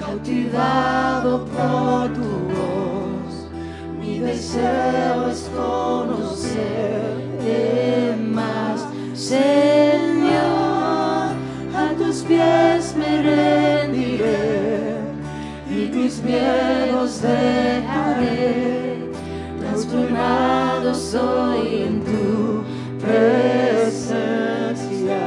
cautivado por tu voz. Mi deseo es conocerte más, Señor. A tus pies me rendiré y tus miedos dejaré. Transformado soy en tu presencia.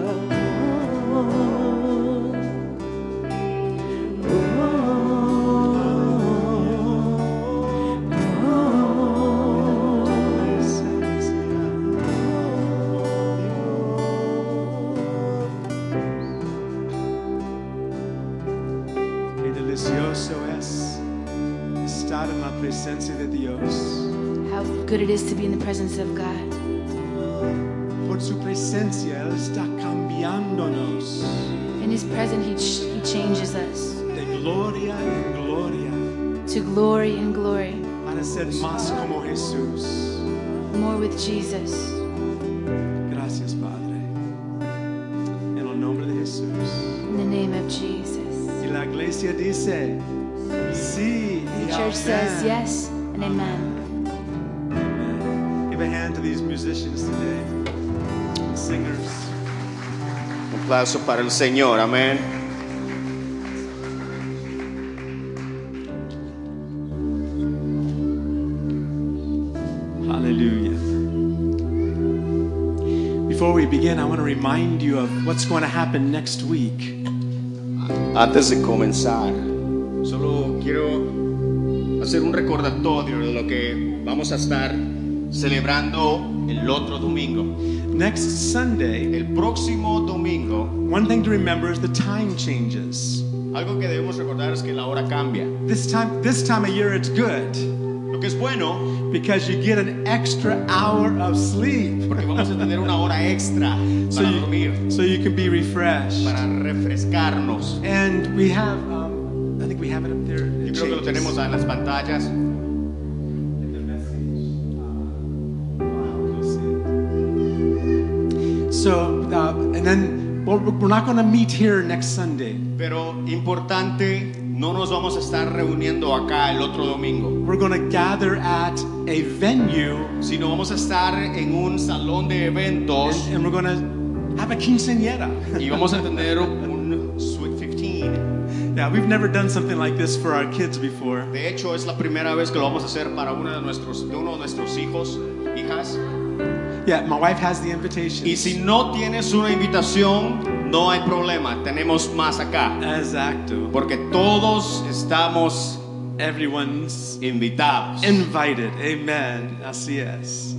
Qué delicioso es estar en la presencia de Dios. How good it is to be in the presence of God. Por su presencia, Él está cambiándonos In His presence, He changes us de gloria en gloria to glory and glory, para ser más como Jesús. more with Jesus. Gracias, Padre. En el nombre de Jesús. In the name of Jesus. Y la iglesia dice, sí. The y church says amén. yes and amen. Give a hand to these musicians today, singers. Un aplauso para el Señor, amén. Hallelujah. Before we begin, I want to remind you of what's going to happen next week. Antes de comenzar, solo quiero hacer un recordatorio de lo que vamos a estar celebrando el otro domingo. Next Sunday, El próximo domingo, one thing to remember is the time changes. algo que debemos recordar es que la hora cambia. This time of year, it's good Lo que es bueno, because you get an extra hour of sleep, porque vamos a tener una hora extra para dormir, so you can be refreshed. para refrescarnos. And we have, I think we have it up there. Yo creo que lo tenemos en las pantallas. So, and then we're not going to meet here next Sunday. Pero importante, no nos vamos a estar reuniendo acá el otro domingo, We're going to gather at a venue, sino vamos a estar en un salón de eventos and we're going to have a quinceañera. y vamos a tener un Sweet 15. Yeah, we've never done something like this for our kids before. De hecho, es la primera vez que lo vamos a hacer para uno de nuestros hijos, hijas. Yeah, my wife has the invitation. Y si no tienes una invitación, no hay problema, tenemos más acá, Exacto. porque todos estamos Everyone's invitados. invited. Amen. Así es.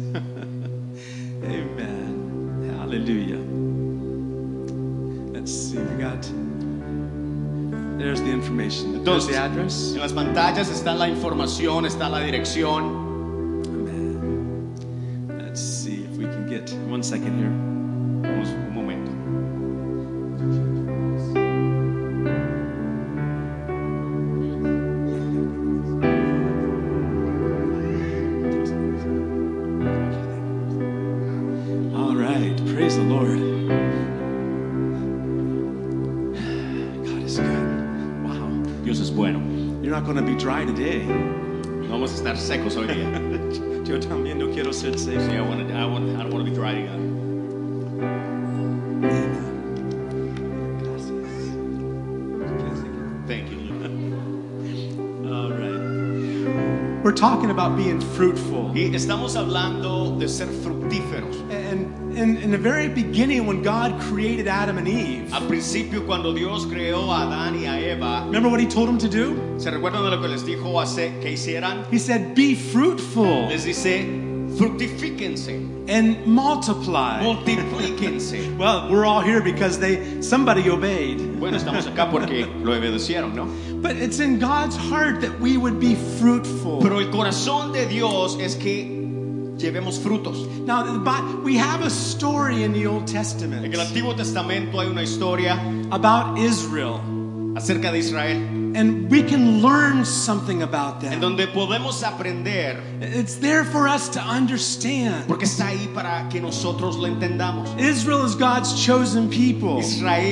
Amen. Hallelujah. Let's see. We got. There's the information. There's Entonces, the address. en las pantallas está la información, está la dirección. Amen. Let's see if we can get 1 second here. Vamos un momento. All right. Praise the Lord. God is good. Wow. Dios es bueno. You're not going to be dry today. No vamos a estar secos hoy día. Yo también no quiero ser seco. Sí, I don't want to be dry again. Thank you. All right. We're talking about being fruitful. Y estamos hablando de ser fructíferos. And in the very beginning, when God created Adam and Eve, Al principio, cuando Dios creó a Adán y a Eva, remember what He told them to do? ¿se recuerdan de lo que les dijo que hicieran? He said, be fruitful Les dice, fructifíquense, and multiply. multiplíquense. Well, we're all here because somebody obeyed. Bueno, estamos acá porque lo obedecieron, ¿no? But it's in God's heart that we would be fruitful. Pero el corazón de Dios es que llevemos frutos. Now, we have a story in the Old En Testament el Antiguo Testamento hay una historia about Israel, acerca de Israel, and we can learn something about en them. donde podemos aprender, It's there for us to understand. porque está ahí para que nosotros lo entendamos. Israel is God's chosen people. Israel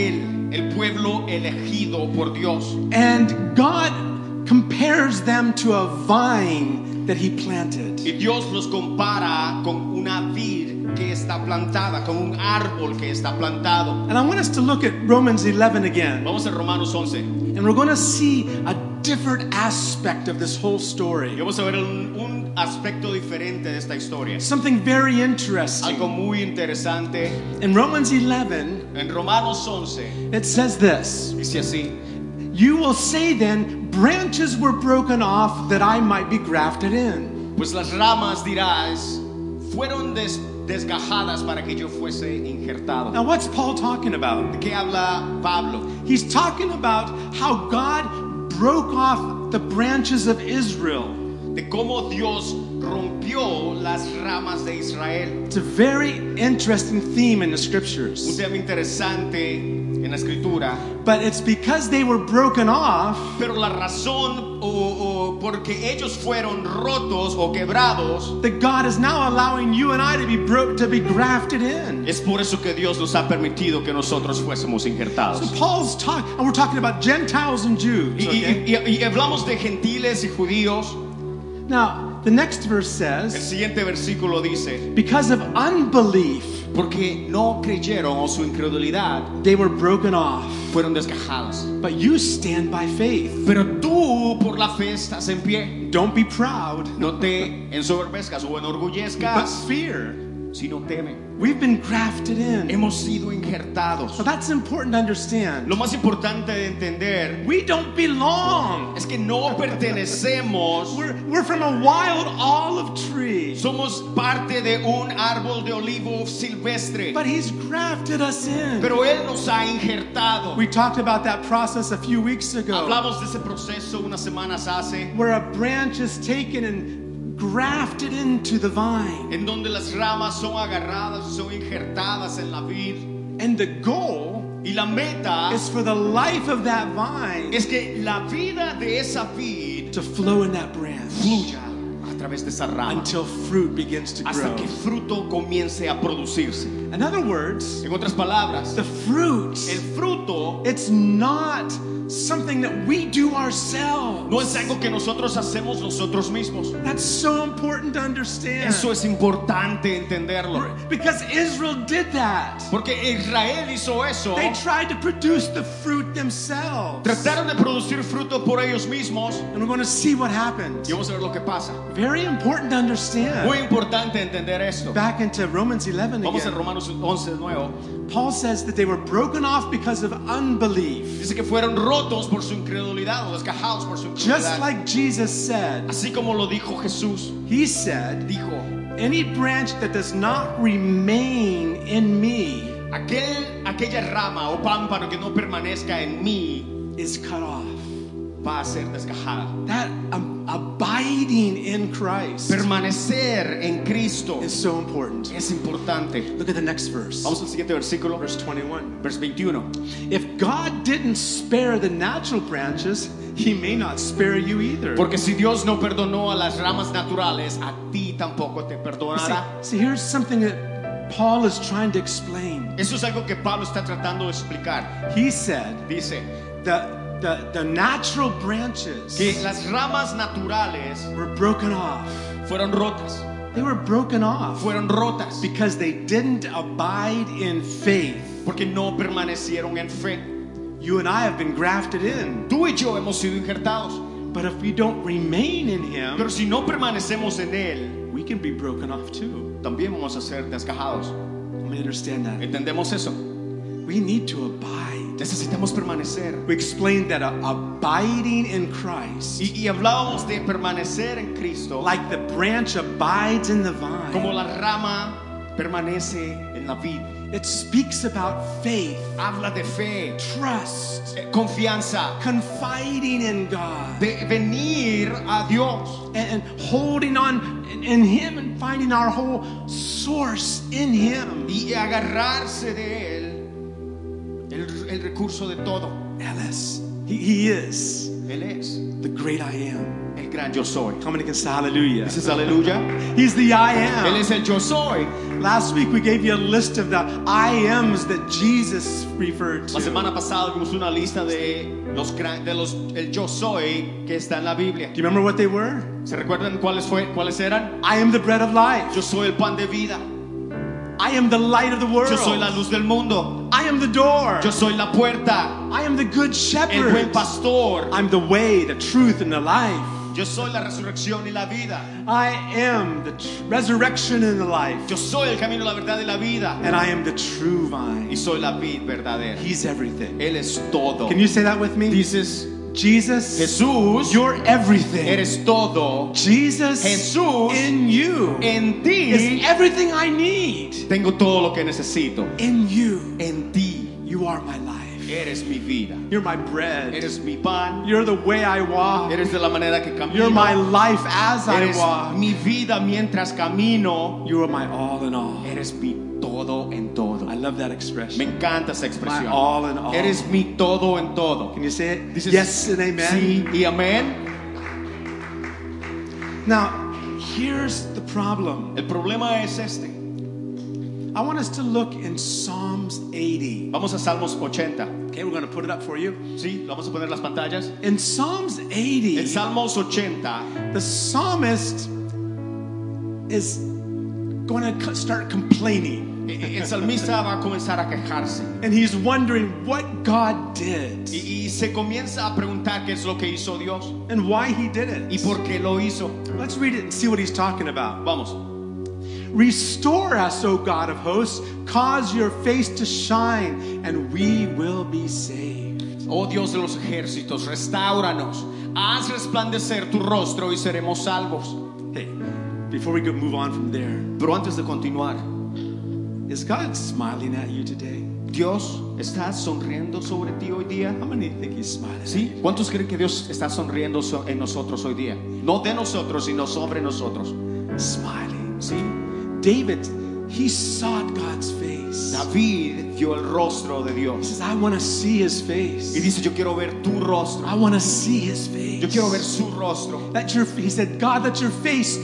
el pueblo elegido por Dios. And God compares them to a vine that he planted. Y Dios los compara con una vid que está plantada, con un árbol que está plantado. And I want us to look at Romans 11 again. Vamos a Romanos 11. And we're going to see a different aspect of this whole Y story. vamos a ver un aspecto diferente de esta historia. Something very interesting. Algo muy interesante. In Romans 11, En Romanos 11 it says this. dice así: You will say then, branches were broken off that I might be grafted in. pues las ramas, dirás, fueron desgajadas para que yo fuese injertado. Now, what's Paul talking about? ¿De qué habla Pablo? He's talking about how God broke off the branches of Israel. De cómo Dios rompió las ramas de Israel. It's a very interesting theme in the Un scriptures. tema interesante en la escritura. But it's because they were broken off Pero la razón o porque ellos fueron rotos o quebrados that God is now allowing you and I to be grafted in. es por eso que Dios nos ha permitido que nosotros fuésemos So injertados. Paul's talking, and we're talking about Gentiles and Jews. Okay? Y hablamos de gentiles y judíos. Now, the next verse El says, siguiente versículo dice: because of unbelief, porque no creyeron o su incredulidad they were broken off. fueron desgajados. But you stand by faith. Pero tú por la fe estás en pie. Don't be proud, No te ensoberbezcas o but enorgullezcas, fear. sino teme. We've been grafted in. Hemos sido injertados. So that's important to understand. Lo más importante de entender We don't belong. es que no pertenecemos. We're from a wild olive tree. Somos parte de un árbol de olivo silvestre. But he's grafted us in. Pero Él nos ha injertado. We talked about that process a few weeks ago, Hablamos de ese proceso unas semanas hace, where a branch is taken and grafted into the vine. en donde las ramas son agarradas, son injertadas en la vid. And the goal Y la meta is for the life of that vine es que la vida de esa vid to flow in that branch fluya a través de esa rama until fruit begins to hasta grow. que fruto comience a producirse. In other words, En otras palabras, the fruit, el fruto it's not something that we do ourselves. no es algo que nosotros hacemos nosotros mismos. That's so important to understand. Eso es importante entenderlo. Because Israel did that. Porque Israel hizo eso. They tried to produce the fruit themselves. Trataron de producir fruto por ellos mismos. And we're going to see what happened. Y vamos a ver lo que pasa. Very important to understand. Muy importante entender esto. Back into Romans 11 Vamos a again. Romanos 11 de nuevo. Paul says that they were broken off because of unbelief. Dice que fueron rotos por su incredulidad o desgajados por su Just incredulidad. like Jesus said. Así como lo dijo Jesús. He said, Dijo: any branch that does not remain in me aquella rama o pámpano que no permanezca en mí is cut off. va a ser desgajada. That abiding in Christ Permanecer en Cristo is so important. es importante. Look at the next verse. Vamos al siguiente versículo, Verse 21. verso 21. If God didn't spare the natural branches, he may not spare you either. Porque si Dios no perdonó a las ramas naturales, a ti tampoco te perdonará. See, here's something that Paul is trying to explain. Eso es algo que Pablo está tratando de explicar. He said Dice the natural branches que las ramas naturales were broken off. fueron rotas. They were broken off Fueron rotas because they didn't abide in faith. porque no permanecieron en fe. You and I have been grafted in. Tú y yo hemos sido injertados. But if we don't remain in Pero him, si no permanecemos en Él, we can be broken off too. también vamos a ser desgajados. Let me understand that. ¿Entendemos eso? We need to abide. Necesitamos permanecer. We explained that abiding in Christ, Y hablábamos de permanecer en Cristo, like the branch abides in the vine, como la rama permanece en la vid. it speaks about faith, Habla de fe, trust, confianza, confiding in God, de venir a Dios and holding on in Him and finding our whole source in Him. y agarrarse de Él, el recurso de todo. Ellis, He is Él es the great I am. el gran yo soy. How many can say hallelujah? Dices aleluya. He's the I Él am. es el yo soy. Last week we gave you a list of the I ams that Jesus referred La to. semana pasada vimos una lista de los el yo soy que está en la Biblia. Do you remember what they were? ¿Se recuerdan cuáles eran? I am the bread of life. Yo soy el pan de vida. I am the light of the world. Yo soy la luz del mundo. I am the door. Yo soy la puerta. I am the good El shepherd. buen pastor. I'm the way, the truth, and the life. Yo soy la resurrección y la vida. I am the resurrection and the life. Yo soy el camino, la verdad y la vida. And I am the true vine. Y soy la vid verdadera. He's everything. Él es todo. Can you say that with me? Dices, Jesus, Jesús, you're everything. eres todo. Jesus, Jesús, in you en ti is everything I need. tengo todo lo que necesito. In you, En ti you are my life. eres mi vida. You're my bread. Eres mi pan. You're the way I walk. Eres de la manera que camino. You're my life as I Eres walk. mi vida mientras camino. You are my all in all. Eres mi todo en todo. I love that Me expression. encanta esa My expresión. all in all. Eres mi todo en todo. Can you say it? Dices, Yes and amen. Sí y amén. Now, here's the problem. El problema es este. I want us to look in Psalms 80. Vamos a Salmos 80. Okay, we're going to put it up for you. Sí, vamos a poner las pantallas. In Psalms 80, En Salmos 80, the psalmist is going to start complaining. el salmista va a comenzar a quejarse. And he's wondering what God did Y se comienza a preguntar qué es lo que hizo Dios and why he did y it. por qué lo hizo. Let's read it and see what he's talking about. Vamos. Restore us, O God of hosts, cause your face to shine, and we will be saved. Oh Dios de los ejércitos, restauranos. Haz resplandecer tu rostro y seremos salvos. Hey, before we move on from there, Pero antes de continuar, is God smiling at you today? Dios está sonriendo sobre ti hoy día. How many think he's smiling? ¿Sí? ¿Cuántos creen que Dios está sonriendo en nosotros hoy día? No de nosotros, sino sobre nosotros. Smiling. ¿Sí? David, he sought God's face. David vio el rostro de He Dios says, I want to see his face. y dice, yo quiero ver tu rostro. I want to see his face. Yo quiero ver su rostro. He said, God, let your face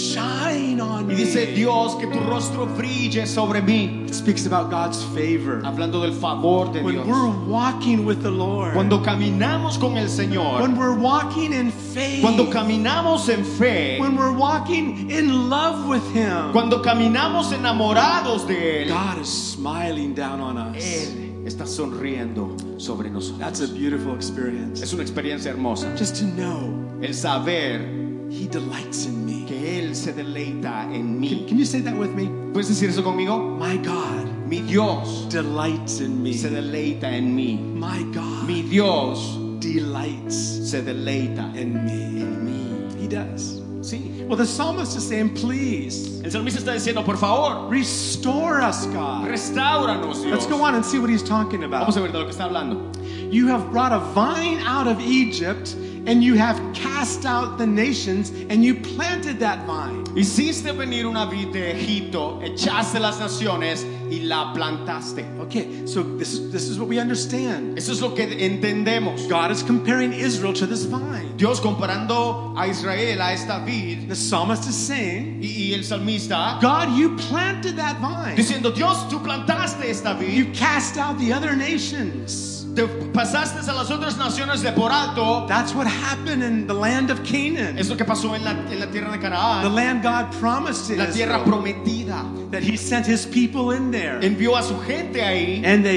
shine on Y me. dice, Dios, que tu rostro brille sobre mí. It speaks about God's favor. Hablando del favor de When Dios. we're walking with the Lord, Cuando caminamos con el Señor, when we're walking in faith, cuando caminamos en fe, when we're walking in love with Him, cuando caminamos enamorados de Él, God is smiling down on us. Él está sonriendo sobre nosotros. That's a beautiful experience. Es una experiencia hermosa. Just to know El saber He delights in me. que Él se deleita en mí. Can you say that with me? ¿Puedes decir eso conmigo? My God Mi Dios delights in me. se deleita en mí. My God Mi Dios delights se deleita in me. en mí. He does. Sí. Well, the psalmist is saying, please El salmista está diciendo, por favor, restore us, God. restauranos, Dios. Let's go on and see what he's talking Vamos a about. ver de lo que está hablando. You have brought a vine out of Egypt, and you have cast out the nations, and you planted that vine. Hiciste venir una vid de Egipto, echaste las naciones y la plantaste. Okay, so this is what we understand. Eso es lo que entendemos. God is comparing Israel to this vine. Dios comparando a Israel a esta vid The psalmist is saying, y el salmista God, you planted that vine. diciendo, Dios, tú plantaste esta You vid, cast out the other nations. te pasaste a las otras naciones de por alto. That's what happened in the land of Canaan. Es lo que pasó en la tierra de The Canaán, land God promised to la tierra Israel. prometida. That He sent His people in there. Envió a su gente ahí And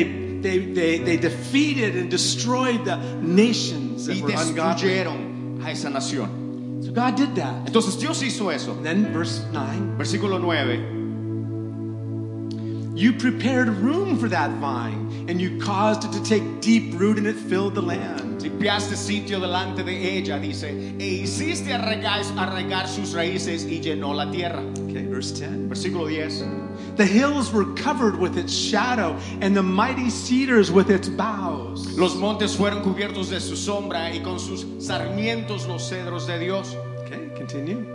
they defeated and destroyed the nations that y were ungodly. destruyeron a esa nación. So God did that. Entonces Dios hizo eso. And then verse 9, Versículo 9. you prepared room for that vine, and you caused it to take deep root, and it filled the land. Limpiaste sitio delante de ella, dice, e hiciste arraigar sus raíces y llenó la tierra. Okay, verse 10. Versículo 10. The hills were covered with its shadow, and the mighty cedars with its boughs. Los montes fueron cubiertos de su sombra y con sus sarmientos los cedros de Dios. Okay, continue.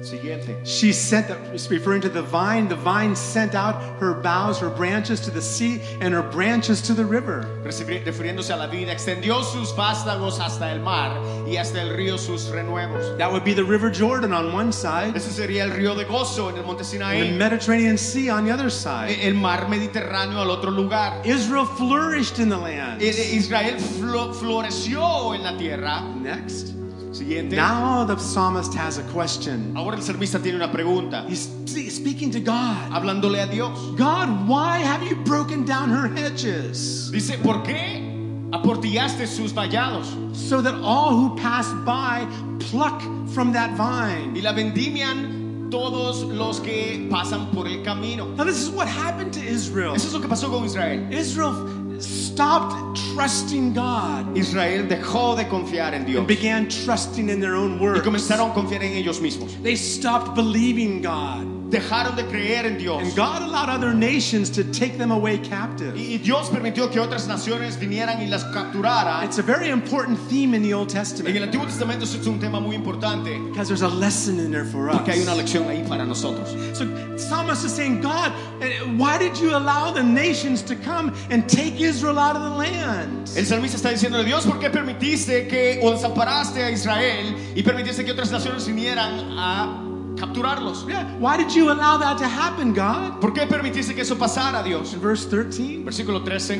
Siguiente. She sent, it's referring to the vine sent out her boughs, her branches to the sea, and her branches to the river. Refiriéndose a la vid, extendió sus vástagos hasta el mar y hasta el río sus renuevos. That would be the River Jordan on one side, Ese sería el río de gozo en el monte and the Sinaí, Mediterranean Sea on the other side. el mar Mediterráneo al otro lugar. Israel flourished in the land. Israel floreció en la tierra. Next. Siguiente. Now the psalmist has a question. Ahora el salmista tiene una pregunta, He's speaking to God. hablándole a Dios. God, why have you broken down her hedges Dice, ¿por qué aportillaste sus vallados so that all who pass by pluck from that vine? y la vendimian todos los que pasan por el camino? Now this is what happened to Israel. Eso es lo que pasó con Israel. Israel stopped trusting God Israel dejó de confiar en Dios and began trusting in their own y words. comenzaron a confiar en ellos mismos. They stopped believing God. Dejaron de creer en Dios. And God allowed other nations to take them away captive. Y Dios permitió que otras naciones vinieran y las capturaran. It's a very important theme in the Old En el Testament Antiguo Testamento eso es un tema muy importante because there's a lesson in there for us. porque hay una lección ahí para nosotros. So Psalmist is saying, God, why did you allow the nations to come and take Israel out of the land? El salmista está diciendo, Dios, ¿por qué permitiste que o desamparaste a Israel y permitiste que otras naciones vinieran a capturarlos? Yeah, why did you allow that to happen, God? ¿Por qué permitiste que eso pasara, Dios? In verse 13. Versículo 13.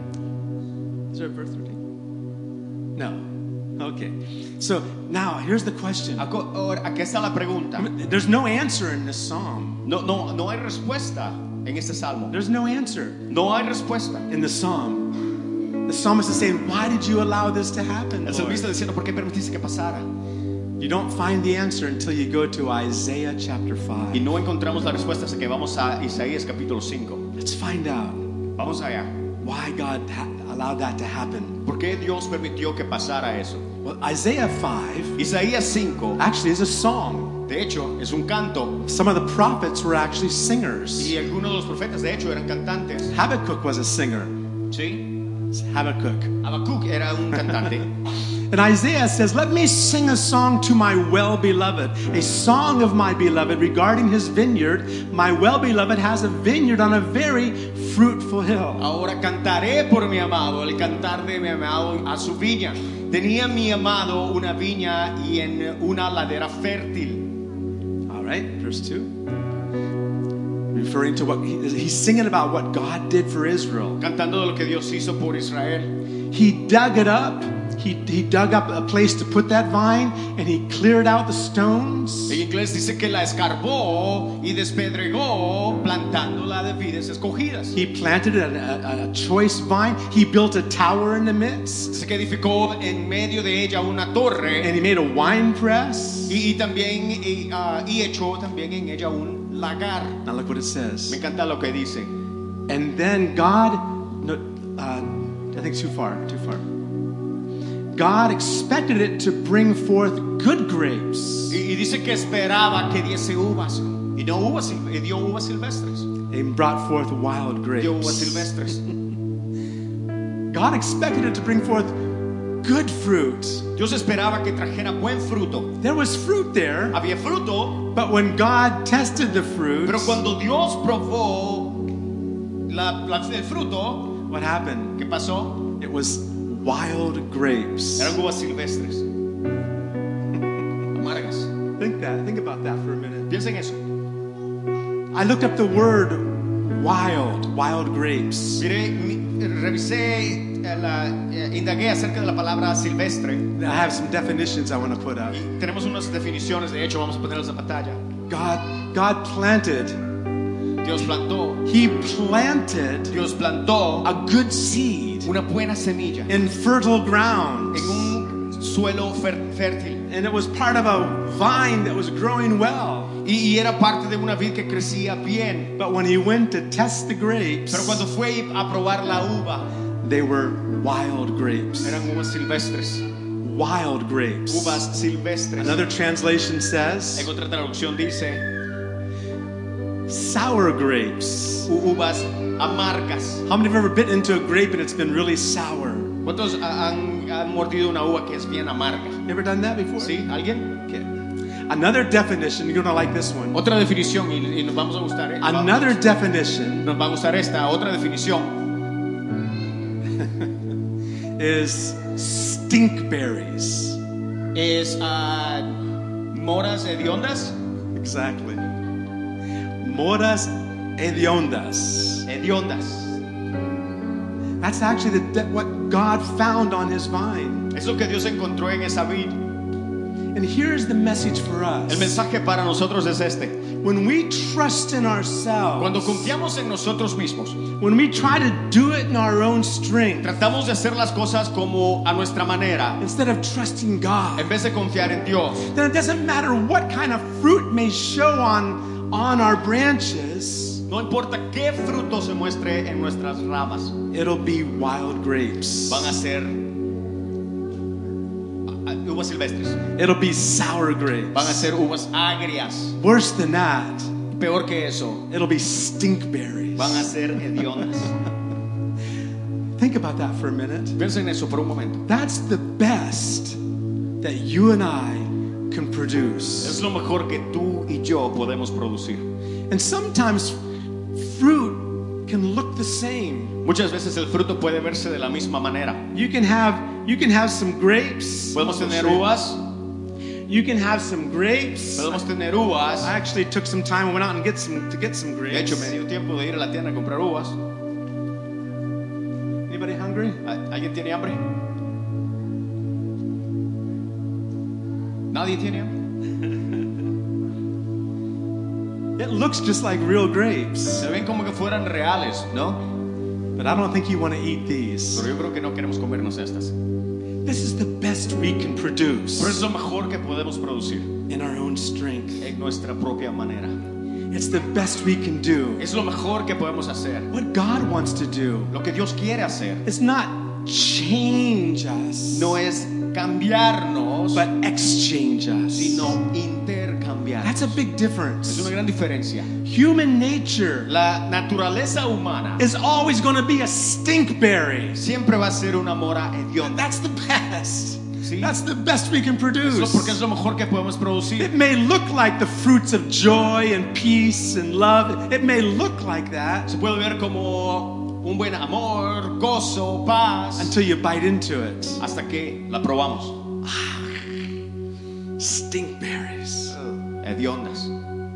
Is there verse 13? No. Okay. So now here's the question. Aquí está la pregunta. There's no answer in this psalm. No hay respuesta en este salmo. There's no answer No hay respuesta. in the psalm. The psalmist is saying, why did you allow this to happen, El Lord? salmista diciendo, ¿por qué permitiste que pasara? You don't find the answer until you go to Isaiah chapter 5. Y no encontramos la respuesta hasta que vamos a Isaías capítulo 5. Let's find out Vamos allá. why God allowed that to happen. ¿Por qué Dios permitió que pasara eso? Well, Isaiah 5 Isaías 5, actually is a song. de hecho, es un canto. Some of the prophets were actually singers. Y algunos de los profetas, de hecho, eran cantantes. Habakkuk was a singer. ¿Sí? It's Habakkuk. Habacuc era un cantante. And Isaiah says, let me sing a song to my well-beloved, a song of my beloved regarding his vineyard. My well-beloved has a vineyard on a very fruitful hill. Ahora cantaré por mi amado, el cantar de mi amado a su viña. Tenía mi amado una viña y en una ladera fértil. All right, verse 2. Referring to what he's singing about what God did for Israel. Cantando de lo que Dios hizo por Israel. He dug it up. He dug up a place to put that vine, and he cleared out the stones. En inglés dice que la escarbó y despedregó plantándola de vides escogidas. He planted a choice vine. He built a tower in the midst, Dice que edificó en medio de ella una torre and he made a wine press. y también y echó también en ella un lagar. Now look what it says. Me encanta lo que dice. And then God, no, I think too far. God expected it to bring forth good grapes. Y dice que esperaba que diese uvas y no uvas, y dio uvas silvestres. And brought forth wild grapes. Dio uvas silvestres. God expected it to bring forth good fruit. Dios esperaba que trajera buen fruto. There was fruit there, Había fruto, but when God tested the fruit, pero cuando Dios probó el fruto, what happened? ¿qué pasó? It was wild grapes. Eran uvas silvestres. Amargas. Think about that for a minute. Piensa en eso. I looked up the word wild grapes. Revisé, indagué acerca de la palabra silvestre. I have some definitions I want to put up. Y tenemos unas definiciones, de hecho, vamos a ponerlas en pantalla. God planted. Dios plantó. He planted Dios plantó a good seed una buena semilla in fertile ground. en un suelo fértil. And it was part of a vine that was growing well. Y era parte de una vid que crecía bien. But when he went to test the grapes, Pero cuando fue a probar la uva, they were wild grapes. eran uvas silvestres. Wild grapes. Uvas silvestres. Another translation says En otra traducción dice sour grapes. uvas amargas. How many have ever bitten into a grape and it's been really sour? ¿Cuántos han mordido una uva que es bien amarga? You ever done that before? ¿Sí? ¿Alguien? Okay. Another definition, you're gonna like this one. Otra definición, y nos vamos a gustar. Another definition Nos va a gustar esta. Otra definición is stinkberries. es moras hediondas. Exactly. Moras hediondas. Hediondas. That's actually what God found on his vine. Es lo que Dios encontró en esa vid. And here's the message for us. El mensaje para nosotros es este. When we trust in ourselves, Cuando confiamos en nosotros mismos, when we try to do it in our own strength, tratamos de hacer las cosas como a nuestra manera, instead of trusting God, en vez de confiar en Dios, then it doesn't matter what kind of fruit may show on our branches. no importa qué fruto se muestre en nuestras ramas, It'll be wild grapes. van a ser uvas silvestres, It'll be sour grapes. van a ser uvas agrias. Worse than that, Peor que eso, it'll be stinkberries. van a ser hediondas. Think about that for a minute. Piensa en eso por un momento. That's the best that you and I can produce. Es lo mejor que tú y yo podemos producir. And sometimes fruit can look the same. Muchas veces el fruto puede verse de la misma manera. You can have some grapes. Podemos tener uvas, You can have some grapes. podemos tener uvas. I actually took some time and went out and get some De hecho, grapes. me dio tiempo de ir a la tienda a comprar uvas. Anybody hungry? ¿Alguien tiene hambre? ¿Nadie tiene hambre? It looks just like real grapes, Se ven como que fueran reales, ¿no? but I don't think you want to eat these. Pero yo creo que no queremos comernos estas. This is the best we can produce Pero es lo mejor que podemos producir in our own strength. en nuestra propia manera. It's the best we can do. Es lo mejor que podemos hacer. What God wants to do Lo que Dios quiere hacer is not change us, no es cambiarnos, but exchange us. sino intercambiar. That's a big Es difference. una gran diferencia. Human nature La naturaleza humana is always going to be a stinkberry. siempre va a ser una mora hedionda. That's the best. Sí. That's the best we can produce. Porque es lo mejor que podemos producir. It may look like the fruits of joy and peace and love. It may look like that Se puede ver como un buen amor, gozo, paz, until you bite into it. hasta que la probamos. Stinkberries, Hediondas,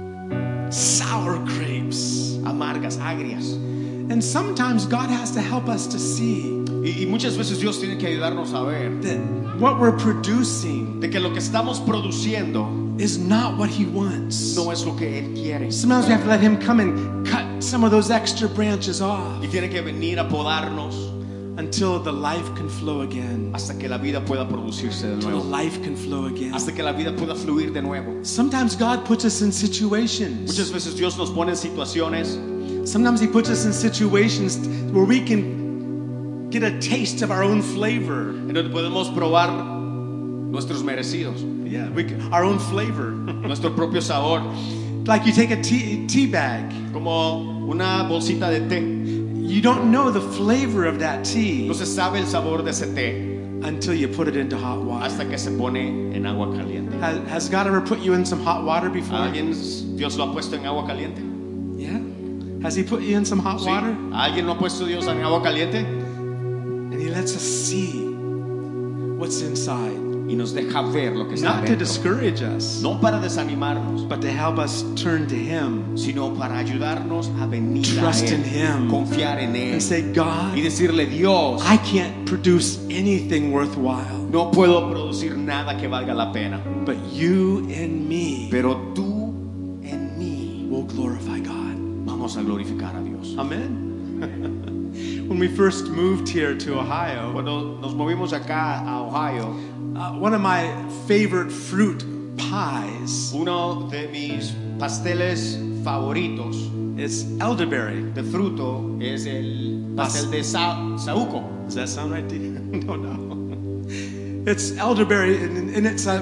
sour grapes. amargas, agrias. And sometimes God has to help us to see Y muchas veces Dios tiene que ayudarnos a ver that what we're producing de que lo que estamos produciendo is not what He wants. no es lo que Él quiere. Sometimes we have to let Him come and cut some of those extra branches off Y tiene que venir a podarnos until the life can flow again. hasta que la vida pueda producirse de Until the nuevo. life can flow again. Hasta que la vida pueda fluir de nuevo. Sometimes God puts us in situations. Muchas veces Dios nos pone en situaciones Sometimes He puts us in situations where we can get a taste of our own flavor. en donde podemos probar nuestros merecidos, Yeah, our own flavor. nuestro propio sabor, Like you take a tea bag. como una bolsita de té. You don't know the flavor of that tea No se sabe el sabor de ese té until you put it into hot water. hasta que se pone en agua caliente. Has God ever put you in some hot water before? ¿Alguien Dios lo ha puesto en agua caliente? Yeah. Has He put you in some hot Sí. water? ¿Alguien lo ha puesto Dios en agua caliente? And He lets us see what's inside. Y nos deja ver lo que está Not to dentro. discourage us, No para desanimarnos, but to help us turn to Him sino para ayudarnos a venir Trust a in Él, Him. confiar en Él and say, God, y decirle, Dios, I can't produce anything worthwhile, no puedo producir nada que valga la pena, but you in me pero tú en mí will glorify God. vamos a glorificar a Dios. Amen. When we first moved here to Ohio, Cuando nos movimos acá a Ohio, one of my favorite fruit pies uno de mis pasteles favoritos is elderberry. de fruto es el pastel de saúco. Does that sound right to you? No. It's elderberry, and it's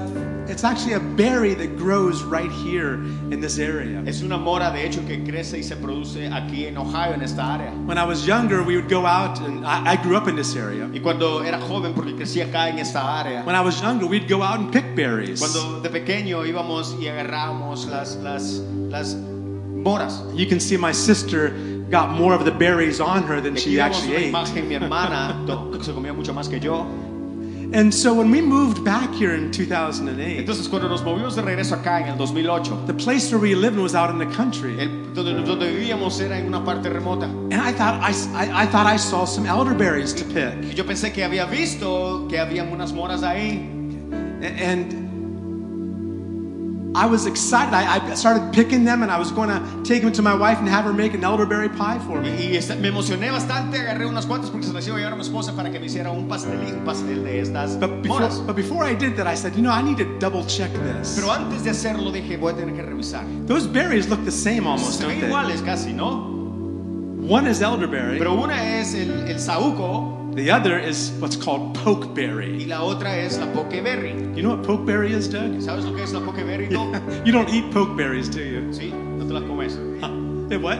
It's actually a berry that grows right here in this area. Es una mora de hecho que crece y se produce aquí en Ohio, en esta área. When I was younger, we would go out, and I grew up in this area. Y cuando era joven, porque crecí acá en esta área, When I was younger, we'd go out and pick berries. cuando de pequeño íbamos y agarrábamos las moras. You can see my sister got more of the berries on her than Aquí she vemos actually una ate. imagen, mi hermana se comía mucho más que yo. And so when we moved back here in 2008, Entonces cuando nos movimos de regreso acá en el 2008, the place where we lived was out in the country. donde vivíamos era en una parte remota. And I thought I saw some elderberries to pick. Y yo pensé que había visto que había unas moras ahí. And I was excited. I started picking them, and I was going to take them to my wife and have her make an elderberry pie for me. Me emocioné bastante, agarré unas cuantas porque se las iba a llevar a mi esposa para que me hiciera un pastel de estas moras. But before I did that, I said, I need to double check this. Pero antes de hacerlo dije, voy a tener que revisar. Those berries look the same almost, Se don't ven they? iguales casi, ¿no? One is elderberry. Pero una es el saúco The other is what's called pokeberry. y la otra es la pokeberry. You know what pokeberry is, Doug? ¿Sabes lo que es la pokeberry, no? You don't eat pokeberries, do you? Sí, no te las comes. Hey, what?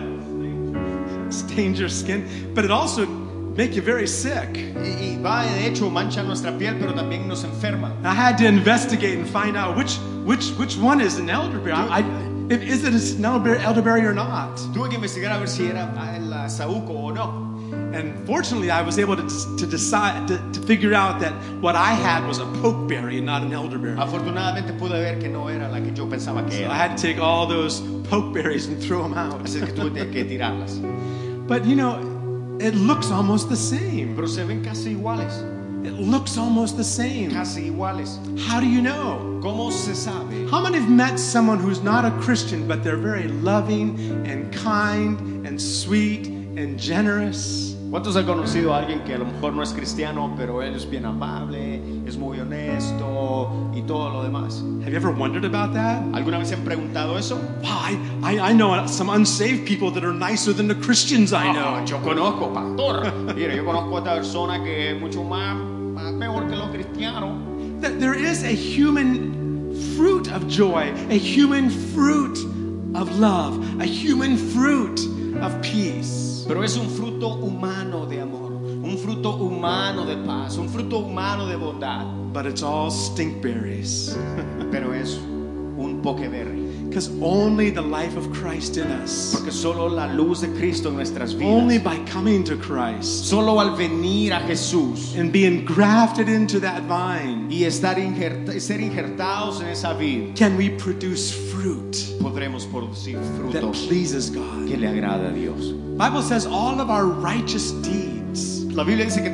Stains your skin, but it also make you very sick. Y va, de hecho, mancha nuestra piel, pero también nos enferma. I had to investigate and find out which one is an elderberry. Is it an elderberry or not? Tuve que investigar a ver si era el saúco o no. And fortunately, I was able to decide to figure out that what I had was a pokeberry and not an elderberry. Afortunadamente pude ver que no era la que yo pensaba que So I era. had to take all those pokeberries and throw them out. Así que tuve que tirarlas. But it looks almost the same. Pero se ven casi iguales. It looks almost the same. Casi iguales. How do you know? ¿Cómo se sabe? How many have met someone who's not a Christian, but they're very loving and kind and sweet and generous? ¿Cuántos han conocido a alguien que a lo mejor no es cristiano, pero él es bien amable, es muy honesto y todo lo demás? Have you ever wondered about that? ¿Alguna vez se han preguntado eso? Wow, I know some unsaved people that are nicer than the Christians I know. Yo conozco, pastor. Mira, yo conozco a esta persona que es mucho más mejor que los cristianos. That there is a human fruit of joy, a human fruit of love, a human fruit of peace. Pero es un fruto humano de amor, un fruto humano de paz, un fruto humano de bondad. But it's all stinkberries. Pero es un pokeberry. Because only the life of Christ in us, Porque solo la luz de Cristo en nuestras only vidas, by coming to Christ solo al venir a Jesús and being grafted into that vine, y ser injertados en esa vid, can we produce fruit podremos producir that frutos pleases God. que le agrada a Dios. Bible says all of our righteous deeds, La Biblia dice que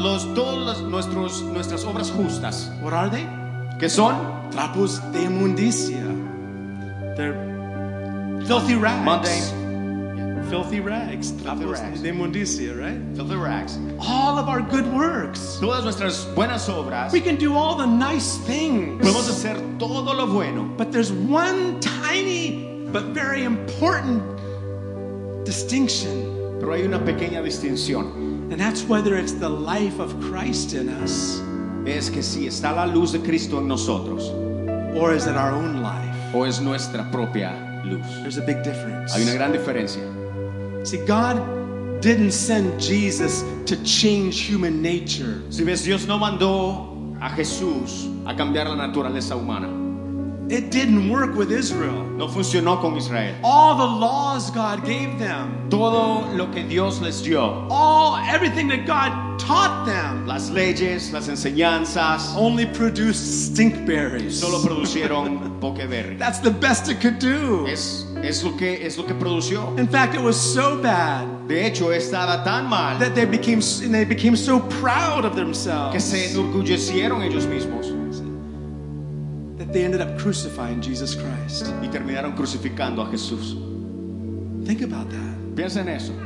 nuestras obras justas, what are they? que son Trapos de inmundicia. They're filthy rags. mundane, Filthy rags. Trapos rags. de inmundicia, right? filthy rags, All of our good works. todas nuestras buenas obras, We can do all the nice things. podemos hacer todo lo bueno, But there's one tiny but very important distinction. pero hay una pequeña distinción. And that's whether it's the life of Christ in us Es que si está la luz de Cristo en nosotros or is it our own life. o es nuestra propia luz. There's a big difference. Hay una gran diferencia. See, God didn't send Jesus to change human nature. Si ves, Dios no mandó a Jesús a cambiar la naturaleza humana. It didn't work with Israel. No funcionó con Israel. All the laws God gave them, Todo lo que Dios les dio, everything that God taught them, las leyes, las enseñanzas, only produced stinkberries. solo producieron pokeberry. That's the best it could do. Es lo que produció. In fact, it was so bad De hecho, estaba tan mal that they became so proud of que themselves se enorgullecieron ellos mismos that they ended up crucifying Jesus Christ. y terminaron crucificando a Jesús. Think about that. Piensa en eso.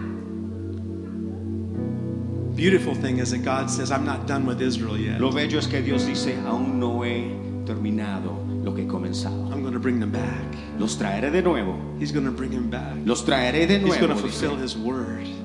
Beautiful thing is that God says, I'm not done with Israel yet. Lo bello es que Dios dice, aún no he terminado lo que he comenzado. I'm going to bring them back. Los traeré de nuevo. He's going to bring him back. Los traeré de He's going nuevo, to fulfill dice, his word.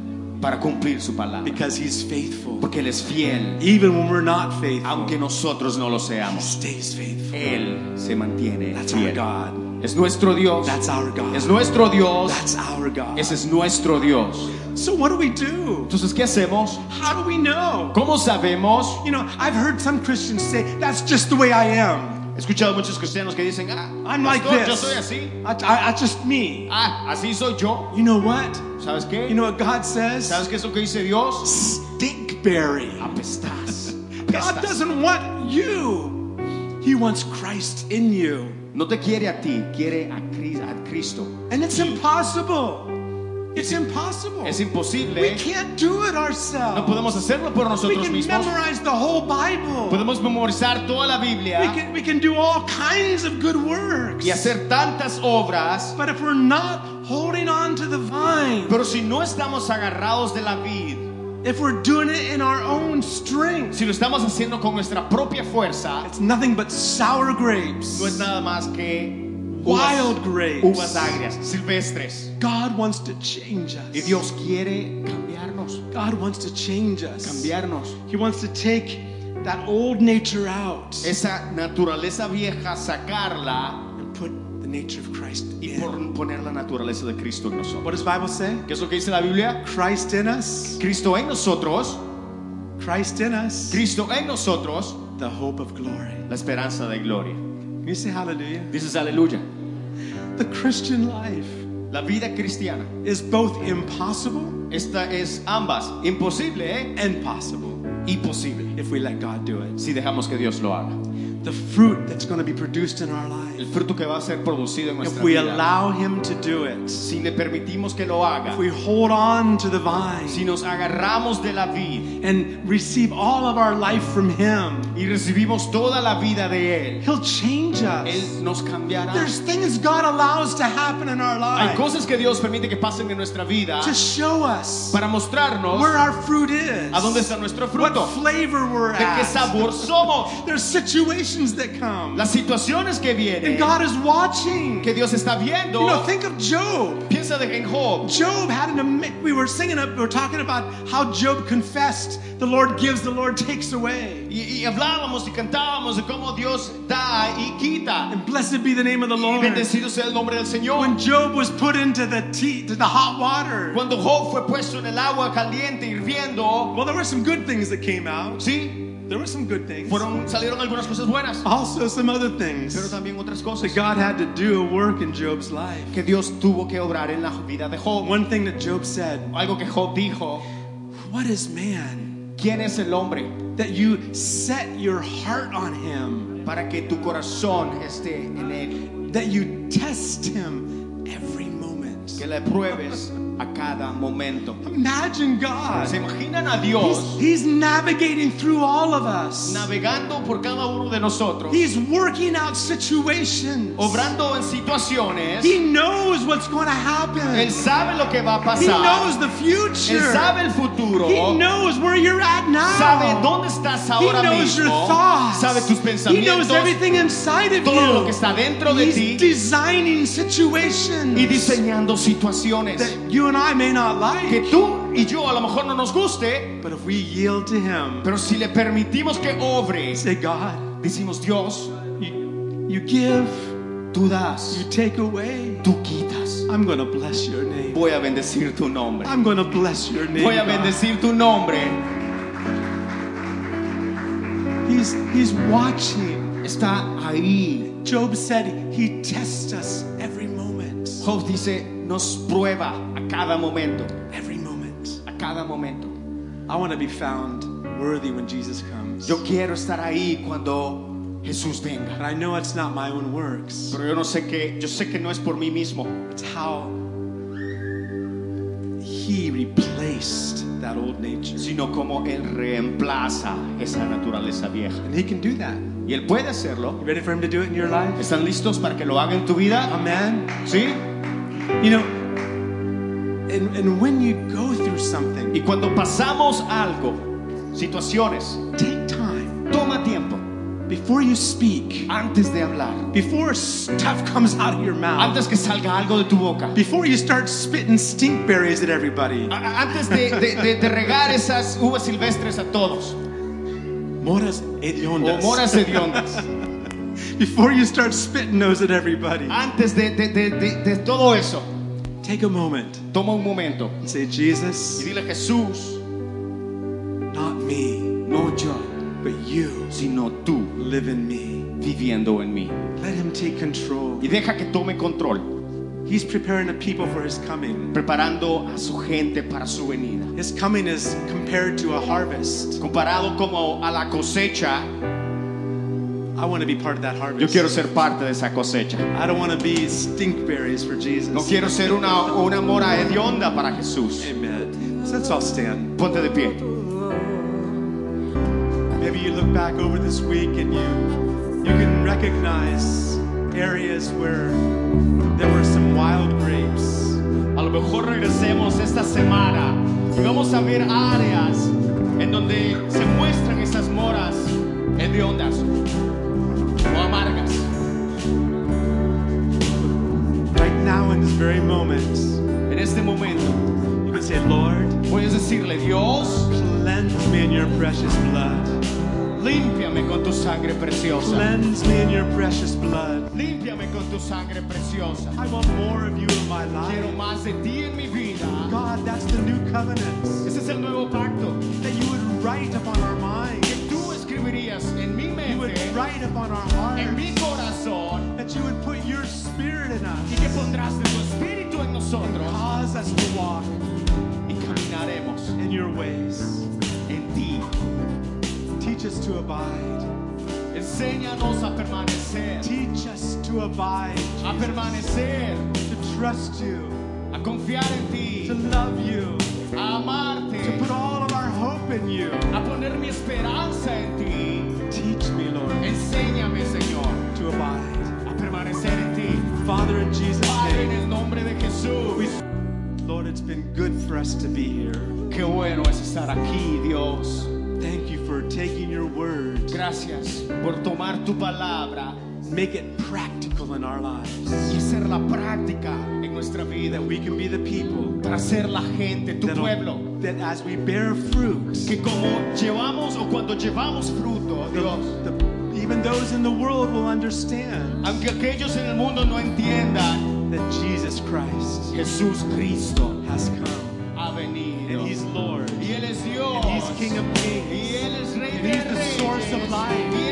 para cumplir su palabra. Because He's faithful. Porque Él es fiel. Even when we're not faithful, Aunque nosotros no lo He seamos, stays faithful. Él se mantiene That's our fiel. God. Es nuestro Dios. That's our God. Es nuestro Dios. That's our God. Ese es nuestro Dios. So what do we do? Entonces, ¿qué hacemos? How do we know? ¿Cómo sabemos? You know, I've heard some Christians say, that's just the way I am. He escuchado muchos cristianos que dicen, I'm like pastor, this. yo soy así. I just me. Así soy yo. You know what? ¿Sabes qué? You know what God says? ¿Sabes qué es lo que dice Dios? Stinkberry. Apestás. God doesn't want you. He wants Christ in you. No te quiere a ti, quiere a Cristo. And it's impossible. It's impossible. Es imposible. We can't do it ourselves. No podemos hacerlo por We nosotros can mismos. memorize the whole Bible. Podemos memorizar toda la Biblia We can do all kinds of good works. y hacer tantas obras, But if we're not holding on to the vine, pero si no estamos agarrados de la vid, if we're doing it in our own strength, si lo estamos haciendo con nuestra propia fuerza, it's nothing but sour grapes. no es nada más que Wild grapes. uvas agrias, silvestres. God wants to change Y us. Dios quiere cambiarnos, God wants to change us. cambiarnos. He wants to take that old nature out Esa naturaleza vieja, sacarla and put the nature of Christ y in. poner la naturaleza de Cristo en nosotros. What does the Bible say? ¿Qué es lo que dice la Biblia? Christ in us. Cristo en nosotros, Christ in us. Cristo en nosotros, The hope of glory. la esperanza de gloria. Can you say hallelujah? Dices aleluya. The Christian life La vida cristiana, is both impossible esta es ambas, imposible and possible y posible, if we let God do it. si dejamos que Dios lo haga. The fruit that's going to be produced in our El life, fruto que va a ser producido en if nuestra we vida, allow Him to do it, si le permitimos que lo haga, if we hold on to the si vine nos agarramos de la vid and receive all of our life from Him, y recibimos toda la vida de Él, He'll change us. Él nos cambiará. There's things God allows to happen in our Hay life cosas que Dios permite que pasen en nuestra vida to show us para mostrarnos where our fruit is, a dónde está nuestro what fruto, flavor we're de qué at. sabor somos, There's situations that come, las situaciones que and vienen, God is watching. que Dios está viendo. You know, think of Job. Piensa en Job. Job had we were talking about how Job confessed, the Lord gives, the Lord takes away. Y hablábamos y cantábamos de cómo Dios da y quita. And blessed be the name of the Y Lord. bendecido sea el nombre del Señor. When Job was put into the hot water, Cuando Job fue puesto en el agua caliente hirviendo, well, there were some good things that came out. sí, There were some good things. salieron algunas cosas buenas, Also some other pero things también otras that cosas God had to do a work in Job's life. que Dios tuvo que obrar en la vida de Job. One thing that Job said, Algo que Job dijo: what is man ¿quién es el hombre that you set your heart on him, para que tu corazón esté en él? that you test him every moment? Que le pruebes a cada momento. Imagine God. ¿Se imaginan a Dios He's navigating through all of us. navegando por cada uno de nosotros, He's working out situations. obrando en situaciones? He knows what's going to happen. Él sabe lo que va a He pasar. knows the Él future. sabe el futuro. He knows where you're at now. Sabe dónde estás ahora He knows your mismo. thoughts. Sabe tus He pensamientos. knows everything inside of Todo lo you. que está dentro de He's ti. designing situations Y diseñando situaciones that you and I may not que like. tú y yo a lo mejor no nos guste, But if we yield to Him, pero si le permitimos que obre, say, God, decimos: Dios, you give, tú das, you take away. tú quitas. I'm going to bless your name. Voy a bendecir tu nombre. I'm going to bless your name. Voy a God. bendecir tu nombre. He's watching. Está ahí. Job said He tests us every moment. Job dice: nos prueba a cada momento. Every moment. A cada momento. I want to be found worthy when Jesus comes. Yo quiero estar ahí cuando Jesús venga. But I know it's not my own works. Pero yo sé que no es por mí mismo, It's how He replaced that old nature. sino como Él reemplaza esa naturaleza vieja. And He can do that. Y Él puede hacerlo. You ready for Him to do it in your life? ¿Están listos para que lo haga en tu vida? Amen. ¿Sí? You know, and when you go through something, Y cuando pasamos algo, situaciones, take time. toma tiempo. Before you speak, antes de hablar, before stuff comes out of your mouth, antes que salga algo de tu boca, before you start spitting stink berries at everybody, antes de regar esas uvas silvestres a todos, moras o hediondas, moras hediondas, before you start spitting those at everybody, antes de todo eso, take a moment toma un momento and say, y Jesus, dile: Jesús, not me, no yo, but you sino tú live in me. viviendo en mí. Let him take control. Y deja que tome control, He's preparing a people for his coming. preparando a su gente para su venida. His coming is compared to a harvest. Comparado como a la cosecha, I want to be part of that yo harvest. quiero ser parte de esa cosecha. I don't want to be stink berries for Jesus. No quiero ser una mora hedionda para Jesús. Amen. So let's all stand. Ponte de pie. Maybe you look back over this week and you can recognize areas where there were some wild grapes. A lo mejor regresemos esta semana y vamos a ver áreas en donde se muestran esas moras hediondas o amargas. Right now in this very moment, En este momento you can say, Lord, puedes decirle: Dios, cleanse me in your precious blood. límpiame con tu sangre preciosa. Cleanse me in your precious blood. Límpiame con tu sangre preciosa. I want more of you in my Quiero life. más de ti en mi vida. God, that's the new covenant Ese es el nuevo pacto that you would write upon our minds. que tú escribirías en mi You would mente, write upon our en mi hearts. corazón, That you would put your spirit in y us. que pondrás de tu espíritu en nosotros Cause us to walk y caminaremos in your ways. en ti. Teach us to abide. Enséñanos a permanecer, Teach us to abide. a permanecer, To trust you. a confiar en ti, To love you. a amarte, To put all of our hope in you. a poner mi esperanza en ti. Teach me, Lord, Enséñame, Señor, to abide. a permanecer en ti. Father, in Jesus' Padre, en name, el nombre de Jesús. Lord, it's been good for us to be here. Qué bueno es estar aquí, Dios. Thank you for taking your word, Gracias por tomar tu palabra make it practical in our lives, y hacerla práctica en nuestra vida, that we can be the people para ser la gente, tu that'll- pueblo, that as we bear fruit, que como llevamos o cuando llevamos fruto, Dios, even those in the world will understand aunque aquellos en el mundo no entiendan, that Jesus Christ Jesús Cristo has come, ha venido and He's Lord, y Él es Dios and He's King of y Kings, Él es Rey and de He's the Reyes source of life. y